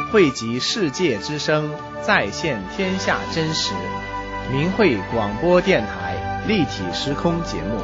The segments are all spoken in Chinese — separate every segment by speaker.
Speaker 1: 汇集世界之声，再现天下真实。明慧广播电台立体时空节目。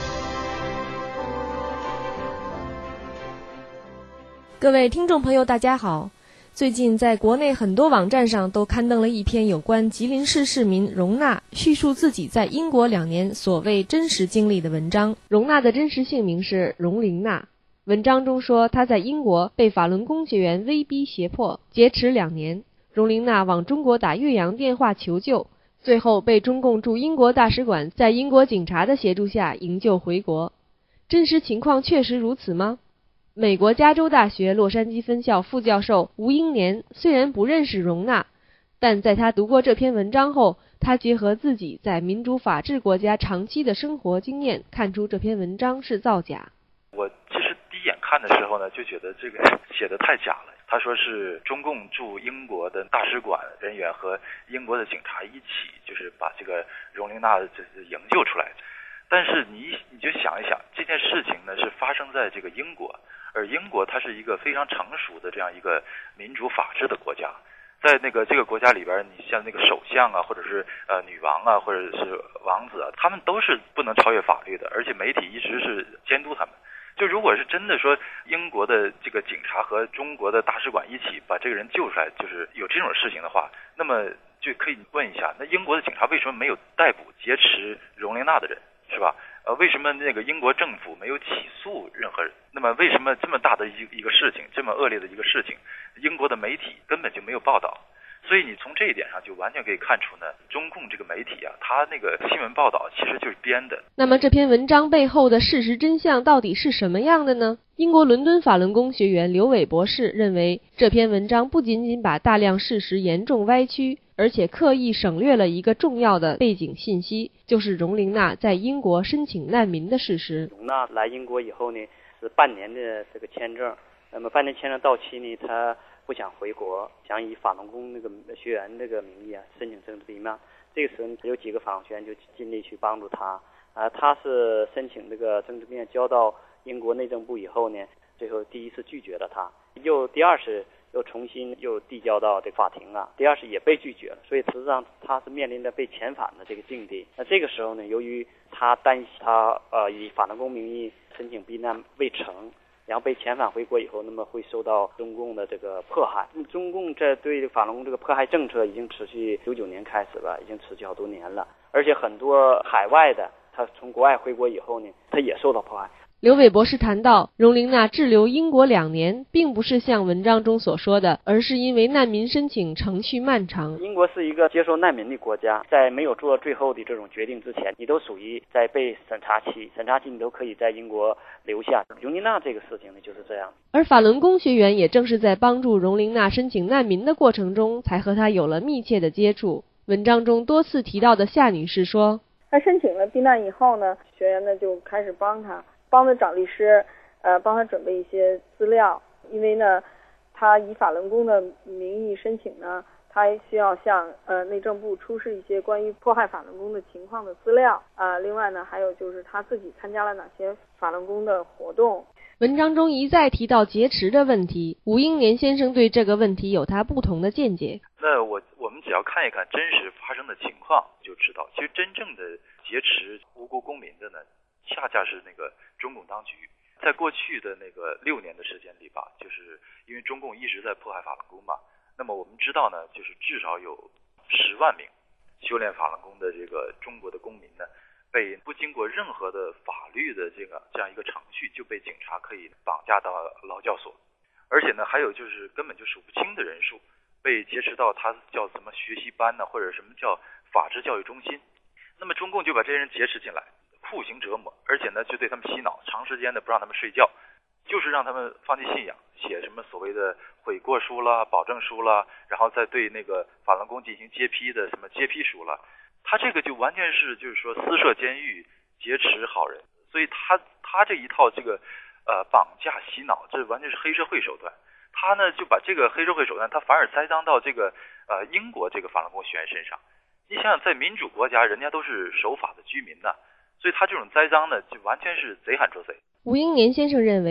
Speaker 2: 各位听众朋友大家好，最近在国内很多网站上都刊登了一篇有关吉林市市民荣娜叙述自己在英国2年所谓真实经历的文章。荣娜的真实姓名是荣玲娜。文章中说，她在英国被法轮功学员威逼胁迫劫持2年，荣玲娜往中国打越洋电话求救，最后被中共驻英国大使馆在英国警察的协助下营救回国。真实情况确实如此吗？美国加州大学洛杉矶分校副教授吴英年虽然不认识荣娜，但在他读过这篇文章后，他结合自己在民主法治国家长期的生活经验，看出这篇文章是造假。
Speaker 3: 我其实第一眼看的时候呢，就觉得这个写得太假了。他说是中共驻英国的大使馆人员和英国的警察一起，就是把这个荣玲娜营救出来的。但是你就想一想，这件事情呢是发生在这个英国，而英国它是一个非常成熟的这样一个民主法治的国家。在这个国家里边，你像那个首相啊，或者是女王啊，或者是王子啊，他们都是不能超越法律的，而且媒体一直是监督他们。就如果是真的说英国的这个警察和中国的大使馆一起把这个人救出来，就是有这种事情的话，那么就可以问一下，那英国的警察为什么没有逮捕劫持荣玲娜的人，是吧？为什么那个英国政府没有起诉任何人？那么为什么这么大的一个事情，这么恶劣的一个事情，英国的媒体根本就没有报道？所以你从这一点上就完全可以看出呢，中共这个媒体啊，它那个新闻报道其实就是编的。
Speaker 2: 那么这篇文章背后的事实真相到底是什么样的呢？英国伦敦法轮功学员刘伟博士认为，这篇文章不仅仅把大量事实严重歪曲，而且刻意省略了一个重要的背景信息，就是荣玲娜在英国申请难民的事实。
Speaker 4: 荣娜来英国以后呢，是半年的这个签证，那么半年签证到期呢，她不想回国，想以法轮功那个学员这个名义申请政治避难。这个时候有几个法轮学员就尽力去帮助他。他是申请这个政治避难交到英国内政部以后呢，最后第一次拒绝了他，第二次又重新递交到这个法庭啊，第二次也被拒绝了，所以实际上他是面临着被遣返的这个境地。那这个时候呢，由于他担心他以法轮功名义申请避难未成，然后被遣返回国以后，那么会受到中共的这个迫害。中共这对法轮功这个迫害政策已经持续99年开始了，已经持续好多年了。而且很多海外的，他从国外回国以后呢，他也受到迫害。
Speaker 2: 刘伟博士谈到，荣玲娜滞留英国2年，并不是像文章中所说的，而是因为难民申请程序漫长。
Speaker 4: 英国是一个接受难民的国家，在没有做最后的这种决定之前，你都属于在被审查期你都可以在英国留下。荣玲娜这个事情呢，就是这样。
Speaker 2: 而法轮功学员也正是在帮助荣玲娜申请难民的过程中，才和她有了密切的接触。文章中多次提到的夏女士说，
Speaker 5: 她申请了避难以后呢，学员呢就开始帮她找律师，帮他准备一些资料，因为呢，他以法轮功的名义申请呢，他需要向内政部出示一些关于迫害法轮功的情况的资料。另外呢，还有就是他自己参加了哪些法轮功的活动。
Speaker 2: 文章中一再提到劫持的问题，吴英年先生对这个问题有他不同的见解。
Speaker 3: 那我们只要看一看真实发生的情况，就知道，其实真正的劫持无辜公民的呢，恰恰是那个中共当局。在过去的那个6年的时间里吧，就是因为中共一直在迫害法轮功嘛，那么我们知道呢，就是至少有10万名修炼法轮功的这个中国的公民呢，被不经过任何的法律的这样一个程序，就被警察可以绑架到劳教所。而且呢，还有就是根本就数不清的人数被劫持到他叫什么学习班呢，或者什么叫法治教育中心。那么中共就把这些人劫持进来，酷刑折磨，而且呢就对他们洗脑，长时间的不让他们睡觉，就是让他们放弃信仰，写什么所谓的悔过书啦、保证书啦，然后再对那个法轮功进行揭批的什么揭批书啦。他这个就完全是就是说私设监狱，劫持好人，所以他这一套这个绑架洗脑，这完全是黑社会手段。他呢就把这个黑社会手段，他反而栽赃到这个英国这个法轮功学员身上。你想想，在民主国家，人家都是守法的居民呢，所以他这种栽赃呢，就完全是贼喊捉贼。
Speaker 2: 吴英年先生认为，主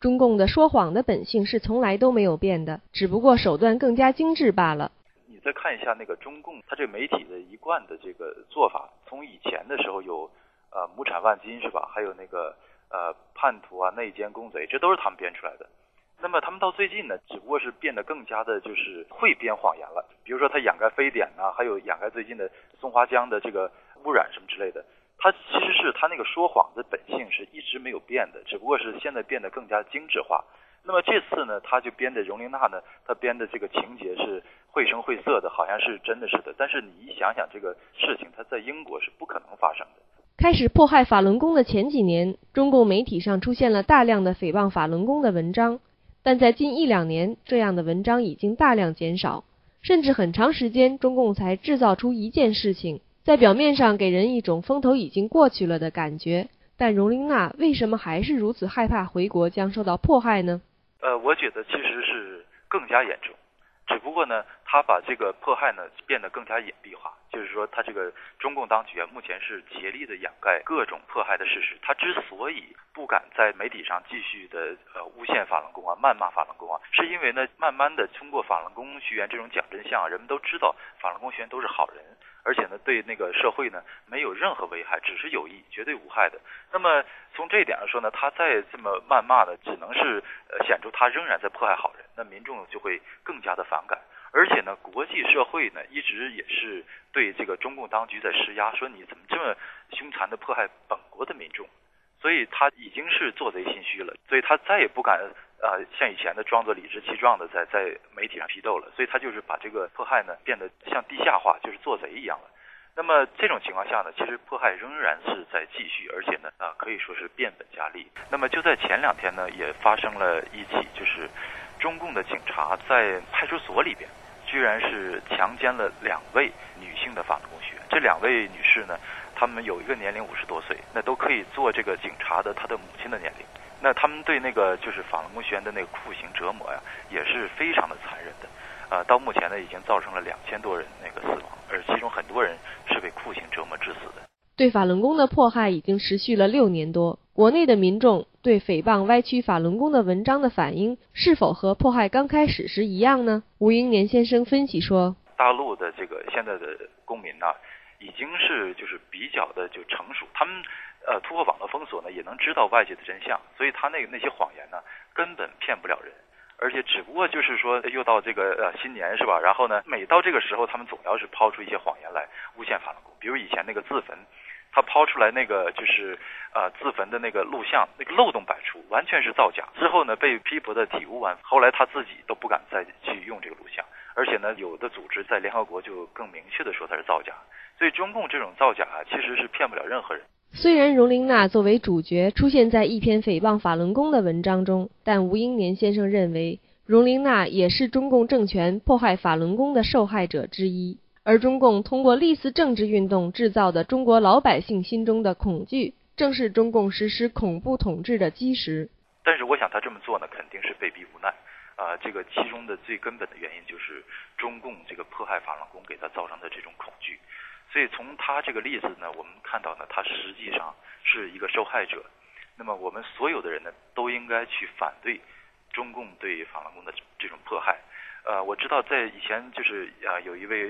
Speaker 2: 中共的说谎的本性是从来都没有变的，只不过手段更加精致罢了。
Speaker 3: 你再看一下那个中共，它这个媒体的一贯的这个做法，从以前的时候有亩产万金是吧？还有那个叛徒啊、内奸、公贼，这都是他们编出来的。那么他们到最近呢，只不过是变得更加的就是会编谎言了。比如说他掩盖非典啊，还有掩盖最近的松花江的这个污染什么之类的。他其实是他那个说谎的本性是一直没有变的，只不过是现在变得更加精致化。那么这次呢，他就编的荣琳娜呢，他编的这个情节是绘声绘色的，好像是真的是的。但是你一想想这个事情，它在英国是不可能发生的。
Speaker 2: 开始迫害法轮功的前几年，中共媒体上出现了大量的诽谤法轮功的文章，但在近1-2年，这样的文章已经大量减少，甚至很长时间中共才制造出一件事情，在表面上给人一种风头已经过去了的感觉。但荣琳娜为什么还是如此害怕回国将受到迫害呢？
Speaker 3: 我觉得其实是更加严重，只不过呢，他把这个迫害呢变得更加隐蔽化，就是说他这个中共当局目前是竭力的掩盖各种迫害的事实。他之所以不敢在媒体上继续的诬陷法轮功啊、谩骂法轮功啊，是因为呢，慢慢的通过法轮功学员这种讲真相，人们都知道法轮功学员都是好人，而且呢，对那个社会呢没有任何危害，只是有益，绝对无害的。那么从这一点上说呢，他再这么谩骂呢，只能是显出他仍然在迫害好人，那民众就会更加的反感。而且呢，国际社会呢一直也是对这个中共当局在施压，说你怎么这么凶残的迫害本国的民众，所以他已经是做贼心虚了，所以他再也不敢像以前的装作理直气壮的在媒体上批斗了，所以他就是把这个迫害呢变得像地下化，就是做贼一样了。那么这种情况下呢，其实迫害仍然是在继续，而且呢可以说是变本加厉。那么就在前2天呢，也发生了一起，就是中共的警察在派出所里边居然是强奸了2位女性的法轮功学员。这2位女士呢，她们有一个年龄50多岁，那都可以做这个警察的她的母亲的年龄。那他们对那个就是法轮功学员的那个酷刑折磨呀，也是非常的残忍的。到目前呢，已经造成了2000多人那个死亡，而其中很多人是被酷刑折磨致死的。
Speaker 2: 对法轮功的迫害已经持续了6年多，国内的民众对诽谤歪曲法轮功的文章的反应是否和迫害刚开始时一样呢？吴英年先生分析说，
Speaker 3: 大陆的这个现在的公民呢，已经是就是比较的就成熟，他们突破网络封锁呢，也能知道外界的真相，所以他那些谎言呢，根本骗不了人。而且只不过就是说，又到这个新年是吧？然后呢，每到这个时候，他们总要是抛出一些谎言来诬陷法轮功。比如以前那个自焚，他抛出来那个就是自焚的那个录像，那个漏洞百出，完全是造假。之后呢，被批驳的体无完肤。后来他自己都不敢再去用这个录像，而且呢，有的组织在联合国就更明确的说它是造假。所以中共这种造假其实是骗不了任何人。
Speaker 2: 虽然荣琳娜作为主角出现在一篇诽谤法轮功的文章中，但吴英年先生认为，荣琳娜也是中共政权迫害法轮功的受害者之一。而中共通过历次政治运动制造的中国老百姓心中的恐惧，正是中共实施恐怖统治的基石。
Speaker 3: 但是我想他这么做呢，肯定是被逼无奈。这个其中的最根本的原因就是中共这个迫害法轮功给他造成的这种恐惧。所以从他这个例子呢，我们看到呢，他实际上是一个受害者。那么我们所有的人呢，都应该去反对中共对法轮功的这种迫害。我知道在以前就是有一位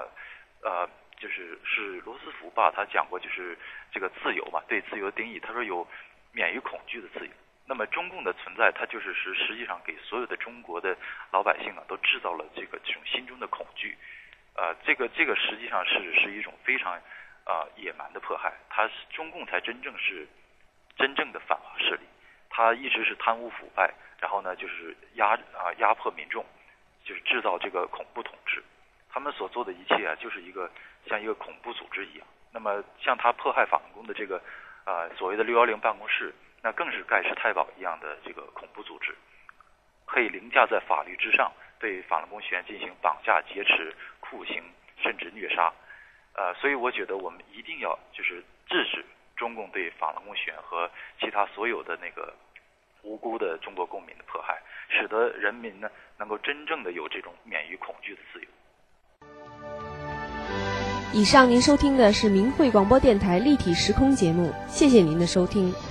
Speaker 3: 就是罗斯福吧，他讲过就是这个自由嘛，对自由的定义，他说有免于恐惧的自由。那么中共的存在，它就是实际上给所有的中国的老百姓都制造了这种心中的恐惧。这个实际上是一种非常野蛮的迫害。中共才真正是真正的反华势力，他一直是贪污腐败，然后呢就是压迫民众，就是制造这个恐怖统治。他们所做的一切就是像一个恐怖组织一样。那么像他迫害法轮功的这个所谓的610办公室，那更是盖世太保一样的这个恐怖组织，可以凌驾在法律之上，对法轮功学员进行绑架、劫持、酷刑，甚至虐杀。所以我觉得我们一定要就是制止中共对法轮功学员和其他所有的那个无辜的中国公民的迫害，使得人民呢能够真正的有这种免于恐惧的自由。
Speaker 2: 以上您收听的是明慧广播电台立体时空节目，谢谢您的收听。